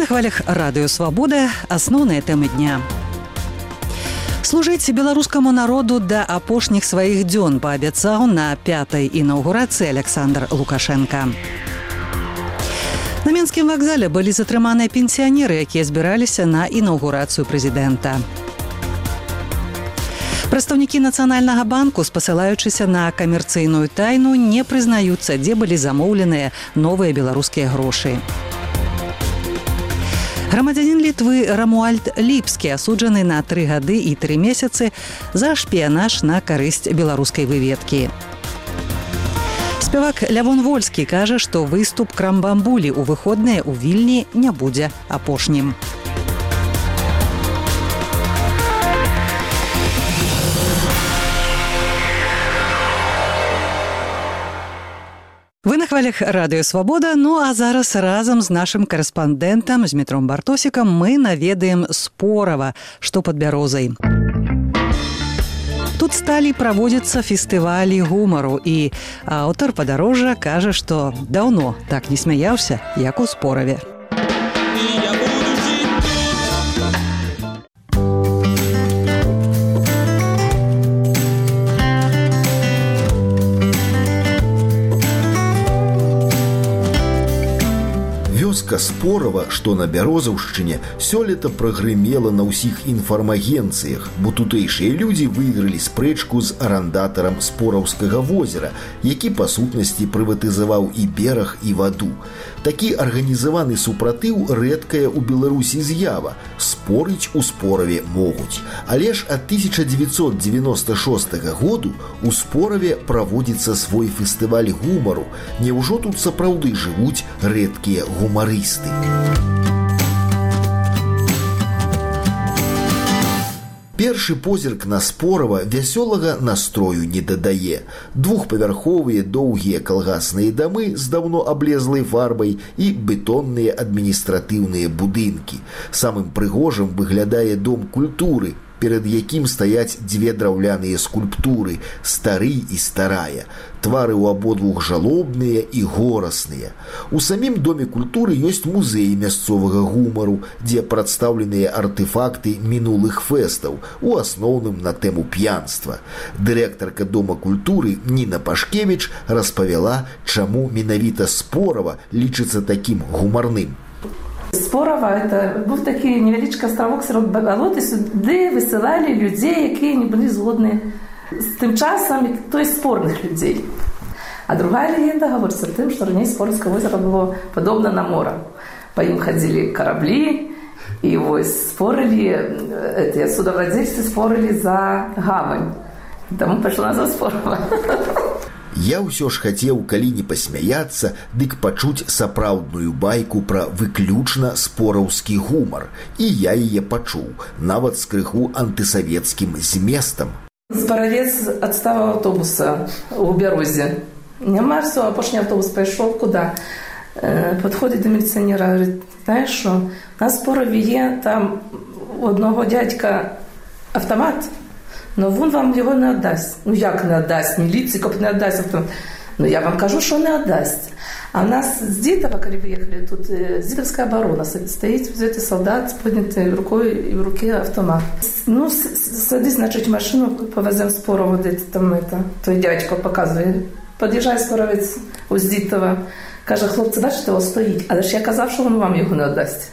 хвалях радыё «Свабода» асноўныя тэмы дня. Служыць беларускаму народу да апошніх сваіх дзён паабяцаў на 5-й інаўгурацыі Александр Лукашенко. На Мінскім вакзале былі затрыманыя пенсіянеры, якія збіраліся на інаўгурацыю прэзідэнта. Прадстаўнікі Нацыянальнага банку, спасылаючыся на камерцыйную тайну, не прызнаюцца, дзе былі замоўленыя новыя беларускія грошы. Грамадзянін Літвы Рамуальд Ліпскі асуджаны на 3 гады і 3 месяцы за шпіянаж на карысць беларускай выведкі. Спявак Лявон Вольскі кажа, што выступ Крамбамбулі ў выходныя ў Вільні не будзе апошнім. Вы на хвалях радыё «Свабода», ну а зараз разам з нашым карэспандэнтам, з Дмітром Бартосікам, мы наведаем Спорава, што пад Бярозай. Тут сталі праводзіцца фестывалі гумару, і аўтар падарожжа кажа, што даўно так не смяяўся, як у Спораве. Вёска Спорава, што на Бярозаўшчыне, сёлета прагрымела на ўсіх інфармагенцыях, бо тутэйшыя людзі выйгралі спрэчку з арандатарам Спораўскага возера, які па сутнасці прыватызаваў і бераг, і ваду. Такі арганізаваны супратыў рэдкая ў Беларусі з'ява. Спорыць у Спораве могуць. Але ж ад 1996 году у Спораве праводзіцца свой фестываль гумару. Няўжо тут сапраўды жывуць рэдкія гумарысты? Першы позірк на Спорава вясёлага настрою не дадае. Двухпавярховыя доўгія калгасныя дамы з даўно аблезлай фарбай і бетонныя адміністратыўныя будынкі. Самым прыгожым выглядае дом культуры, перад якім стаяць 2 драўляныя скульптуры – стары і старая. Твары ў абодвух жалобныя і горасныя. У самім доме культуры ёсць музей мясцовага гумару, дзе прадстаўленыя артэфакты мінулых фэстаў, у асноўным на тэму п'янства. Дырэктарка дома культуры Ніна Пашкевіч распавяла, чаму менавіта Спорава лічыцца такім гумарным. Спорава – это був такий невеличкий островок серед болот, і сюди висилали людей, які не були згодні з тим часом, то есть спорних людей. А другая легенда говорится о том, что ранее Споровское озеро было подобно на море. По ним ходили корабли, и его спорили, эти судовладельцы спорили за гавань. Тому пошла назва Спорова. Я ўсё ж хацеў, калі не пасмяяцца, дык пачуць сапраўдную байку пра выключна спораўскі гумар. І я яе пачуў, нават з крыху антысавецкім зместам. Спаравец адстаў аўтобуса ў Бярозе. Няма все, апошні аўтобус пайшоў куда? Падходзіць да міліцыянера, говорит: знаешь що, на Спорові є там у одного дядька автомат, но він вам його не віддасть. Ну як не віддасть? Міліції не віддасть автомат. Ну я вам кажу, що не віддасть. А в нас з Дітова, коли виїхали, тут Дітовська оборона, стоїть взятий солдат з піднятою рукою і в руки автомат. Ну, садись, значить, в машину, повеземо Спорову, де там той дядько показує. Під'їжджає Споровець з Дітова, каже: хлопці, бачите, ось стоїть. Але ж я казав, що він вам його не віддасть.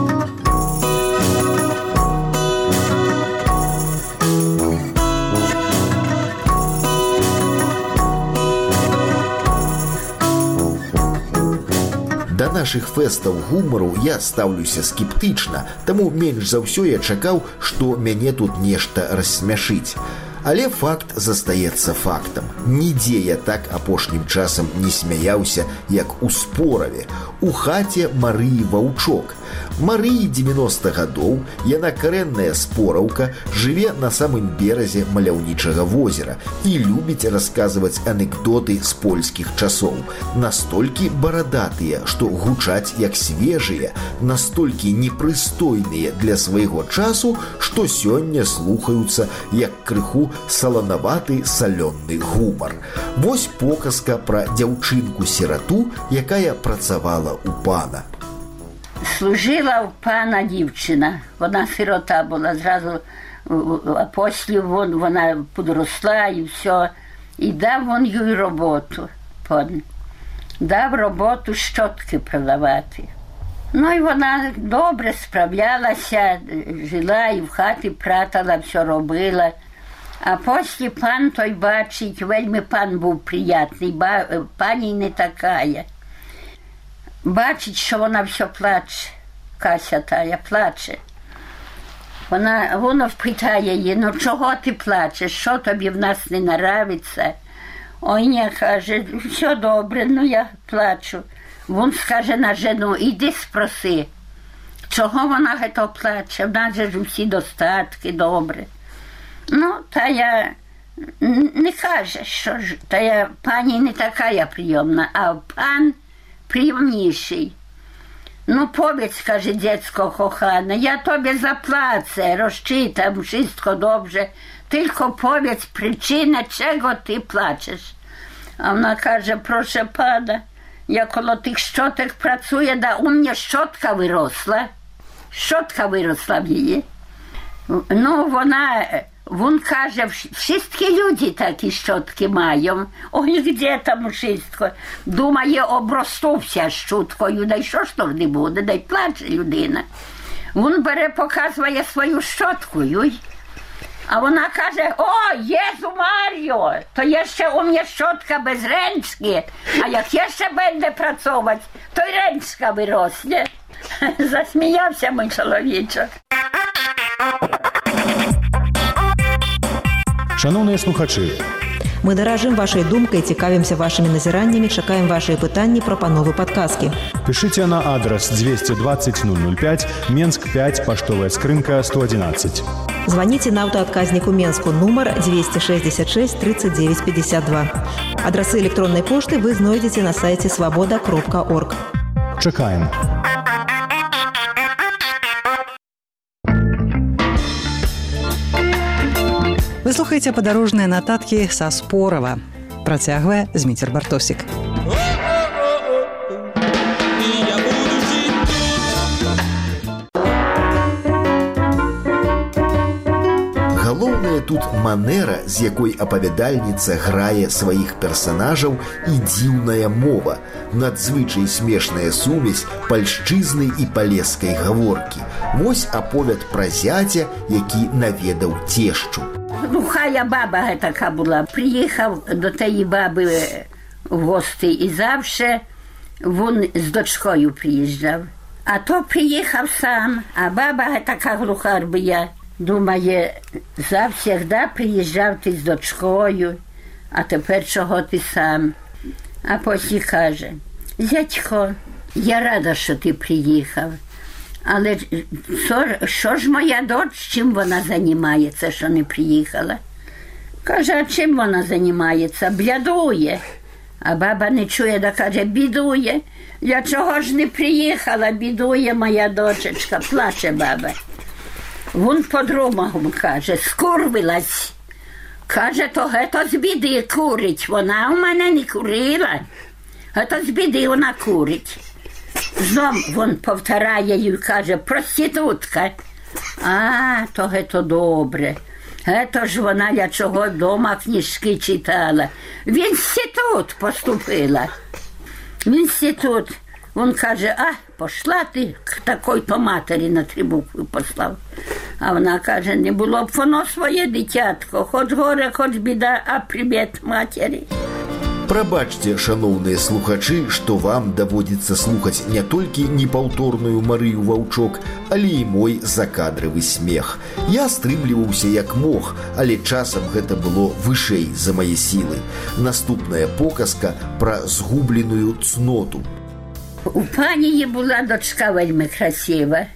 Да нашых фэстаў гумару я стаўлюся скептычна, таму менш за ўсё я чакаў, што мяне тут нешта рассмяшыць. Але факт застаецца фактам. Нідзе я так апошнім часам не смяяўся, як у Спораве, у хаце Марыі Ваўчок. Марыі 90 гадоў, яна карэнная спораўка, жыве на самым беразе маляўнічага возера і любіць расказваць анекдоты з польскіх часоў. Настолькі барадатыя, што гучаць як свежыя, настолькі непрыстойныя для свайго часу, што сёння слухаюцца як крыху саланаваты салённы гумар. Вось показка пра дзяўчынку-сірату, якая працавала ў пана. Служила в пана дівчина, вона сирота була, зразу після вона підросла і все. І дав він їй роботу, пан. Дав роботу щотки продавати. Ну і вона добре справлялася, жила і в хаті пратала, все робила. А після пан той бачить, вельми пан був приятний, пані не такая. Бачить, що вона все плаче, Кася тая плаче. Вона питає її, ну чого ти плачеш, що тобі в нас не нравиться? Ой, не, каже, все добре, ну я плачу. Він скаже на жену, іди спроси, чого вона гето плаче, в нас же ж усі достатки, добре. Ну, та я не каже, що ж, та я пані не така прийомна, а пан приємніший. Ну, powiedz, каже, dziecko kochane, ja tobie zapłacę, rozczytam, wszystko dobrze, tylko powiedz przyczynę, czego ty płaczesz. A ona każe, proszę pana, ja koło tych szczotek pracuję, da u mnie szczotka wyrosła w jej. No, on kаже, wszystkie ludzie takie szczotki mają. Oj, gdzie tam wszystko? Думає, обростувся щуткою, да й що ж то не буде, да й плаче людина. Він бере, показує свою щотку, а вона каже, о, Єзу Маріо, то є ще у мене щотка без ренчки, а як я ще буде працювати, то й ренчка виросне. Засміявся мій чоловічок. Шановні слухачі, ми даражим вашай думкай, цікавімся вашими назіраннями, чакаем ваши пытанні, прапановы, подсказки. пишите на адрес 220 005, Менск 5, поштовая скрынка 111. Звоните на автоотказнику Менску, номер 266 39 52. Адресы электронной почты вы знойдете на сайте svoboda.org. Чекаем. Вы слухаеце падарожныя нататкі са Спорава. Працягвае Зміцер Бартосік. Галоўнае тут манера, з якой апавядальніца грае сваіх персанажаў, і дзіўная мова, надзвычай смешная сумесь пальшчызны і палескай гаворкі. Вось аповяд пра зяця, які наведаў цешчу. Глухая баба така була. Приїхав до тієї баби в гості і завжди він з дочкою приїжджав. А то приїхав сам, а баба така глуха робила. Думає, завсігда приїжджав ти з дочкою, а тепер чого ти сам? А потім каже, зятько, я рада, що ти приїхав. Але що ж моя дочь, чим вона займається, що не приїхала? Каже, а чим вона займається? Блядує. А баба не чує, да каже, бідує. Я чого ж не приїхала, бідує моя дочечка, плаче баба. Він по-другому каже, скурвилась. Каже, то гето з біди курить, вона у мене не курила. Гето з біди вона курить. Знов він повторяє і каже, проститутка. А, то гето добре. Гето ж вона, я чого вдома книжки читала. В інститут поступила. В інститут. Він каже, а, пішла ти к такої-то матері, на 3 букви послав. А вона каже, не було б воно своє дитятко, хоч горе, хоч біда, а привіт матері. Прабачце, шаноўныя слухачы, што вам даводзіцца слухаць не толькі непаўторную Марыю Ваўчок, але і мой закадравы смех. Я стрымліваўся як мог, але часам гэта было вышэй за мае сілы. Наступная показка пра згубленую цноту. У пані була дочка вельми красива.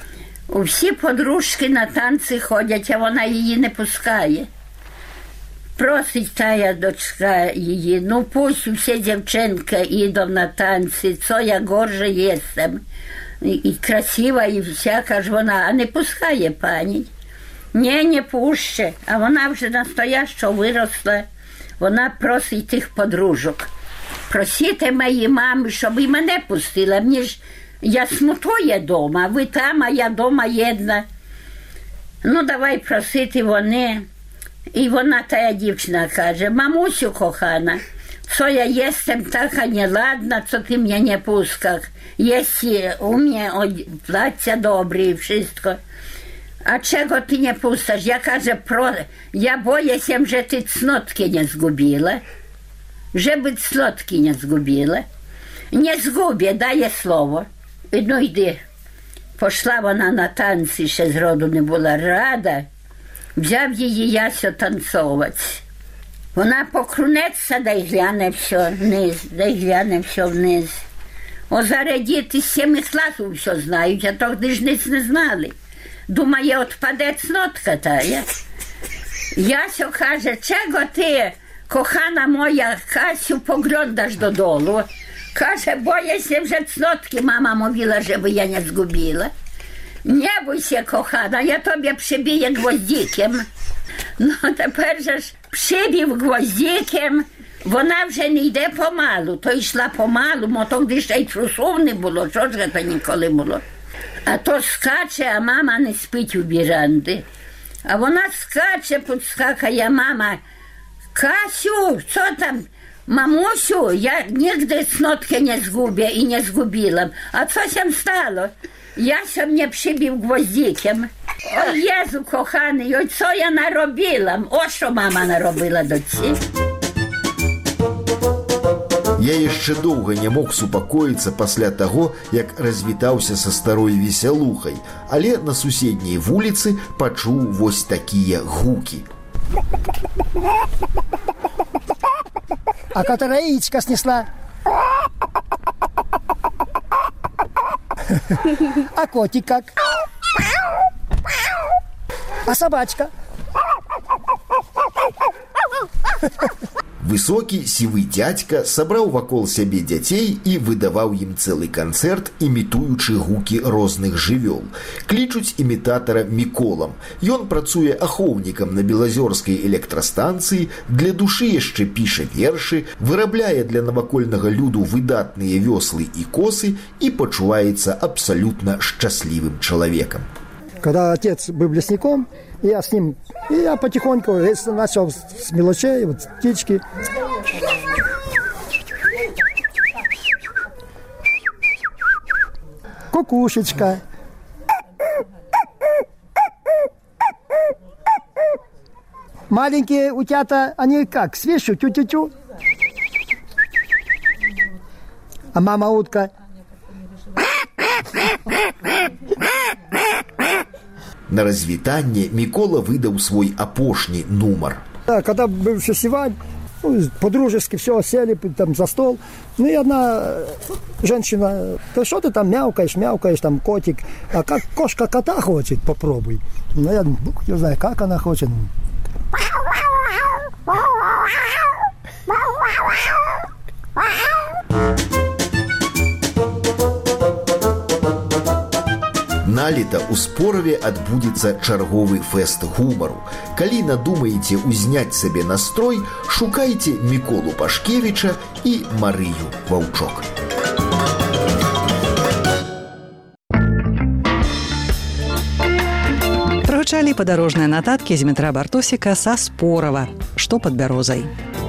Усі подружки на танці ходять, а вона її не пускає. Просить тая дочка її, ну пусть всі дівчинки йдуть на танці, co я горже єстем. І красива, і всяка ж вона, а не пускає пані. Ні, не пуще, а вона вже настоящо виросла. Вона просить тих подружок. Просите моїй мамі, щоб і мене пустила. Мені ж я смутує дома, ви там, а я дома єдна. Ну, давай просити вони. І вона, тая дівчина, каже, мамусю кохана, co ja jestem taka nieladna, co ty mnie nie puskasz. Jeśli u mnie placia dobre i wszystko. A czego ty nie puszczasz? Ja każę, ja boję się, że ty cnotki nie zgubiła. Żeby cnotki nie zgubiła. Nie zgubię, daję słowo. No idę. Poszła ona na tańce, ще з роду не була рада. Взяв її Ясю танцювати. Вона покрунеться, да й гляне все вниз, да й гляне все вниз. О, зараз діти з 7 класів все знають, а тоді ж ніц не знали. Думає, отпаде цнотка тая. Ясю каже, чого ти, кохана моя, Касю, поглądasz додолу? Каже, боюся вже цнотки, мама mówiła, żeby ja nie zgubiła. Nie bój się, kochana, ja tobie przybiję gwoździkiem. No тепер же ж przybив гвоздиком, вона вже не йде помалу, то йшла помалу, бо тоді ще й трусов не було, що ж це ніколи було. А то скаче, а мама не спить у віранді. А вона скаче, підскакає мама, Касю, що там? Mamusiu, ja nigdy cnotkę nie zgubię i nie zgubiłam. A co się stało? Jasio mnie przybił gwoździkiem. O Jezu, kochany, oj, co ja narobiłam? O, що мама наробила доці. Я яшчэ доўга не мог супакоіцца пасля таго, як развітаўся са старой весялухай, але на суседняй вуліцы пачуў вось такія гукі. А которая яичко снесла. А котик как? А собачка? Высокі сівы дзядзька сабраў вакол сябе дзяцей і выдаваў ім цэлы канцэрт, імітуючы гукі розных жывёл. Клічуць імітатара Міколам. Ён працуе ахоўнікам на белазёрскай электрастанцыі, для душы яшчэ піша вершы, вырабляе для навакольнага люду выдатныя вёслы і косы і пачуваецца абсалютна шчаслівым чалавекам. Когда отец был лесником, я с ним, и я потихоньку начал с мелочей, вот птички. Кукушечка. Маленькие утята, они как, свищу, тю-тю-тю. А мама утка. На развітанне Мікола выдаў свой апошні нумар. Да, когда был фестиваль, по-дружески все, сели там за стол. Ну и одна женщина, да что ты там мяукаешь, там котик. А как кошка кота хочет, попробуй. Ну я не знаю, как она хочет. Налета ў Спораве адбудзецца чарговы фэст гумару. Калі надумаеце ўзняць сабе настрой, шукайце Міколу Пашкевіча і Марыю Ваўчок. Прагучалі падарожныя нататкі з Дмітра Бартосіка са Спорава, што пад бярозай.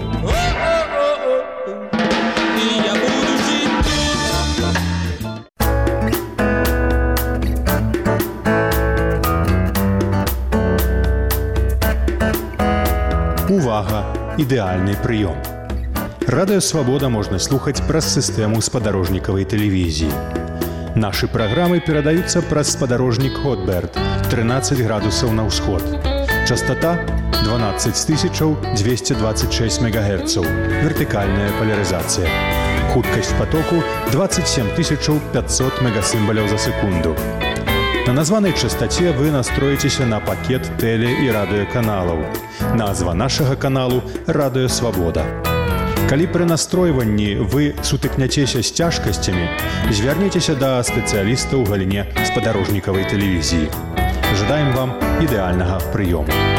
Увага! Ідэальны прыём. Радыё Свабода можна слухаць праз сістэму спадарожнікавай тэлевізіі. Нашы праграмы перадаюцца праз спадарожнік Хотберт 13 градусаў на ўсход. Частата 12226 МГц. Вертыкальная палярызацыя. Хуткасць патоку 27500 мегасімбаляў за секунду. На названай частаце вы настроіцеся на пакет тэле- і радыёканалаў. Назва нашага каналу «Радыё Свабода». Калі пры настройванні вы сутыкняцеся з цяжкасцямі, звярніцеся да спецыяліста ў галіне спадарожнікавай тэлевізіі. Жадаем вам ідэальнага прыёму.